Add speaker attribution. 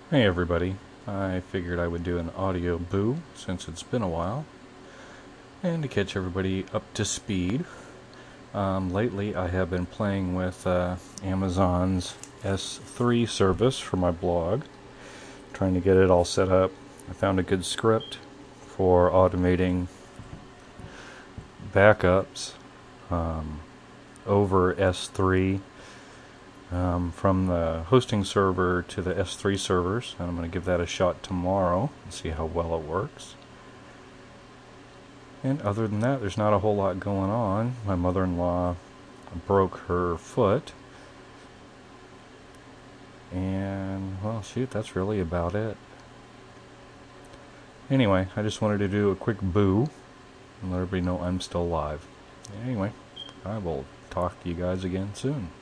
Speaker 1: Hey everybody, I figured I would do an audio boo since it's been a while, and to catch everybody up to speed. Lately I have been playing with Amazon's S3 service for my blog, trying to get it all set up. I found a good script for automating backups over S3 from the hosting server to the S3 servers, and I'm going to give that a shot tomorrow and see how well it works. And other than that, there's not a whole lot going on. My mother-in-law broke her foot, and well, shoot, that's really about it. Anyway, I just wanted to do a quick boo and let everybody know I'm still alive. Anyway, I will talk to you guys again soon.